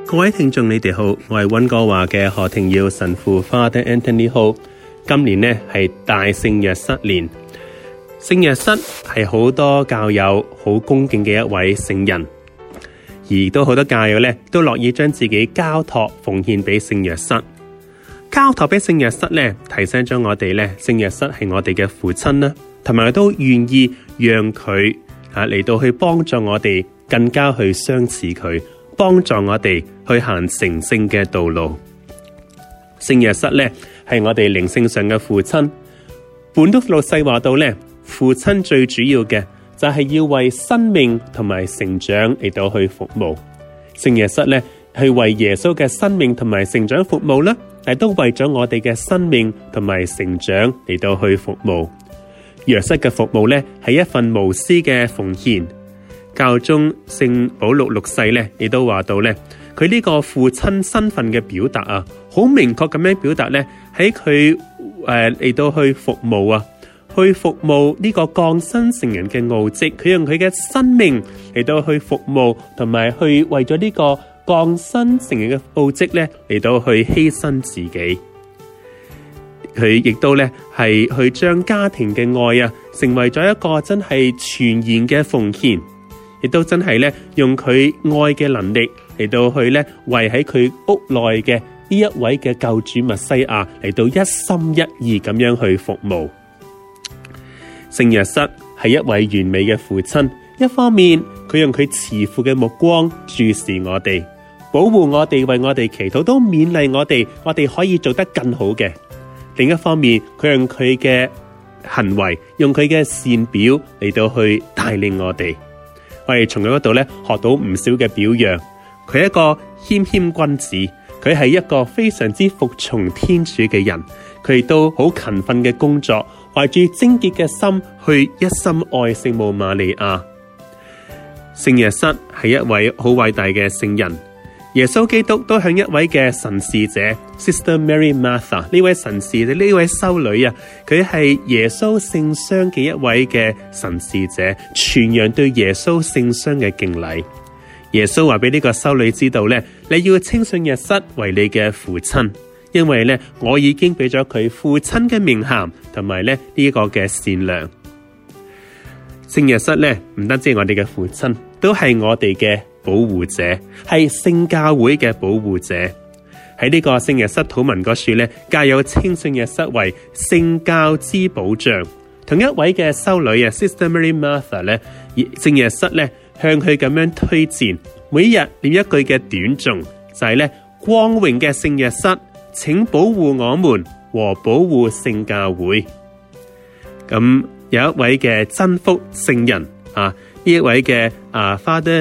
各位聽眾你哋好，我係溫哥華嘅何庭耀神父 Father Anthony Ho。今年呢係大聖若瑟年，聖若瑟係好多教友好恭敬嘅一位聖人，而都好多教友呢都樂意將自己交託奉獻俾聖若瑟。交託俾聖若瑟呢，提醒咗我哋呢，聖若瑟係我哋嘅父親啦，同埋都願意讓佢嚟到去幫助我哋，更加去相似佢，幫助我哋去行成聖嘅道路。聖若瑟呢係我哋靈性上嘅父親。本篤十六世話到呢，父親最主要嘅就係要為生命同埋成長嚟到去服務。聖若瑟呢係為耶穌嘅生命同埋成長服務啦，但都為咗我哋嘅生命同埋成長嚟到去服務。若瑟嘅服務呢係一份無私嘅奉獻。教宗聖保祿六世呢亦都話到呢，佢呢個父親身份嘅表達啊，好明確咁樣表達呢，喺佢嚟到去服務啊，去服務呢個降生成人嘅奧蹟，佢用佢嘅生命嚟到去服務，同埋去為咗呢個降生成人嘅奧蹟呢嚟到去犧牲自己。佢亦都呢係去將家庭嘅愛啊，成為咗一個真係全然嘅奉獻，亦都真係呢用佢愛嘅能力嚟到去呢為喺佢屋內嘅呢一位嘅救主默西亞嚟到一心一意咁樣去服務。聖若瑟係一位完美嘅父親，一方面佢用佢慈父嘅目光注視我哋，保護我哋，為我哋祈禱，都勉勵我哋可以做得更好嘅。另一方面，佢用佢嘅行為，用佢嘅善表嚟到去帶領我哋。我哋從佢嗰度咧學到唔少嘅表揚。佢係一個謙謙君子，佢係一個非常之服從天主嘅人。佢亦都好勤奮嘅工作，懷住貞潔嘅心去一心愛聖母瑪利亞。聖若瑟係一位好偉大嘅聖人。耶穌基督都向一位嘅神視者 Sister Mary Martha 呢位神視者，呢位修女啊，佢係耶穌聖傷嘅一位嘅神視者，傳揚對耶穌聖傷嘅敬禮。耶穌話俾呢個修女知道咧，你要稱信若瑟為你嘅父親，因為咧我已經俾咗佢父親嘅名銜，同埋咧呢個嘅善良。聖若瑟咧唔單止係我哋嘅父親，都係我哋嘅保護者，係聖教會嘅保護者。喺呢個聖若瑟禱文嗰處咧，教友稱聖若瑟為聖教之保障。同一位嘅修女啊 Sister Mary Martha 咧，聖若瑟咧向佢咁樣推薦，每日念一句嘅短誦，就係咧光榮嘅聖若瑟，請保護我們和保護聖教會。咁有一位嘅真福聖人啊，呢一位嘅Father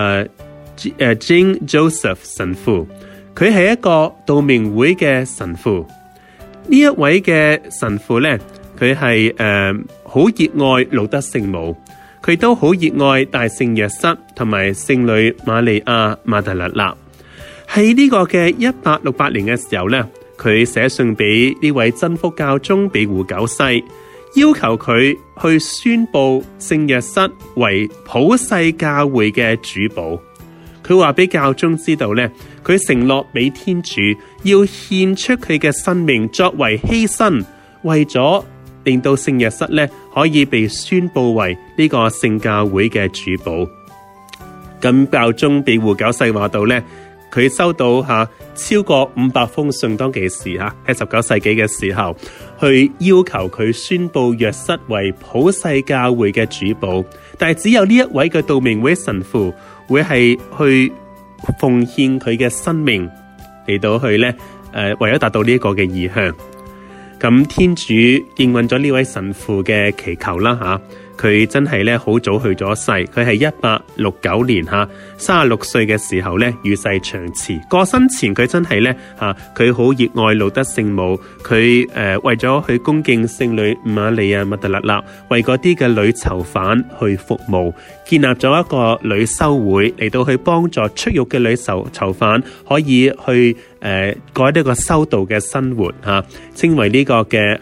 Jean Joseph 神父，佢係一個道明會嘅神父。呢一位嘅神父咧，佢係好熱愛路德聖母，佢都好熱愛大聖若瑟同埋聖女瑪利亞瑪達肋納。喺呢個嘅1868年嘅時候咧，佢寫信俾呢位真福教宗庇護九世，要求佢去宣布聖若瑟為普世教會嘅主保。佢話俾教宗知道咧，佢承諾俾天主要獻出佢嘅生命作為犧牲，為咗令到聖若瑟咧可以被宣布為呢個聖教會嘅主保。咁教宗庇護九世話到咧，佢收到超過500封信，當其時喺19世紀嘅時候，去要求佢宣布若瑟為普世教會嘅主保，但係只有呢一位嘅道明會神父會係去奉獻佢嘅生命嚟到去咧，為咗達到呢一個嘅意向。咁天主應允咗呢位神父嘅祈求啦佢真係咧好早去咗世，佢係1869年36歲嘅時候咧與世長辭。過身前佢真係咧佢好熱愛路德聖母，佢為咗去恭敬聖女瑪利亞瑪達肋納，為嗰啲嘅女囚犯去服務，建立咗一個女修會嚟到去幫助出獄嘅女囚犯可以去過呢個修道嘅生活稱為呢個嘅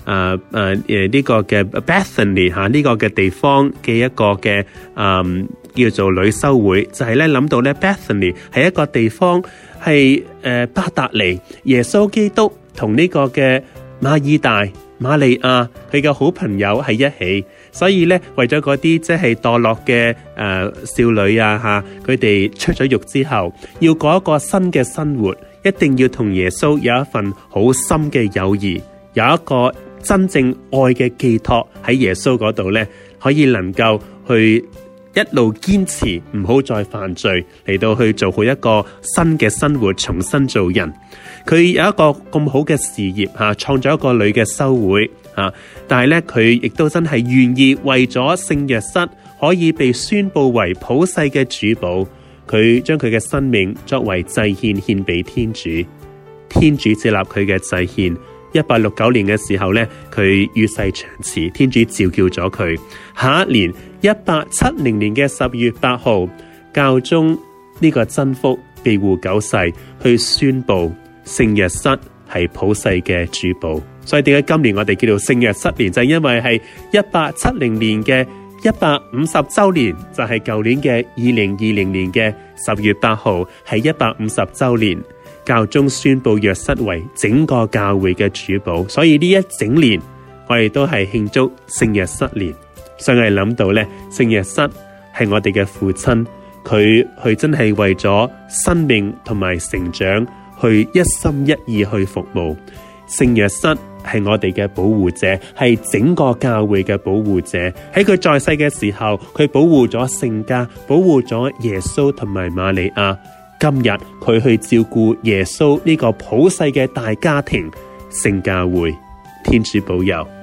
呢個嘅 Bethany 吓，呢個嘅地方嘅一個嘅叫做女修會，就係咧諗到咧 Bethany 係一個地方係伯達尼耶穌基督同呢個嘅馬爾大、瑪利亞佢嘅好朋友喺一起，所以咧為咗嗰啲即係墮落嘅少女啊吓，佢哋出咗獄之後，要過一個新嘅生活，一定要同耶穌有一份好深嘅友誼，有一個真正愛嘅寄託喺耶穌嗰度咧，可以能夠去一路堅持，唔好再犯罪，嚟到去做好一個新嘅生活，重新做人。佢有一個咁好嘅事業吓，創咗一個女嘅修會吓，但係咧佢亦都真係願意為咗聖約瑟可以被宣布為普世嘅主保，佢將佢嘅生命作為祭獻獻俾天主，天主接納佢嘅祭獻。1869年嘅時候咧，佢與世長辭，天主召叫咗佢。下一年1870年嘅10月8號，教宗呢個真福庇護9世去宣布聖若瑟係普世嘅主保。所以點解今年我哋叫做聖若瑟年，就係因為係1870年嘅150週年，就係舊年嘅2020年嘅10月8號，係150週年。教宗宣布若瑟為整個教會嘅主保，所以呢一整年我哋都係慶祝聖若瑟年。所以我哋諗到咧，聖若瑟係我哋嘅父親，佢真係為咗生命同埋成長，去一心一意去服務。聖若瑟係我哋嘅保護者，係整個教會嘅保護者。喺佢在世嘅時候，佢保護咗聖家，保護咗耶穌同埋瑪利亞。今日佢去照顧耶穌呢個普世嘅大家庭聖教會，天主保佑。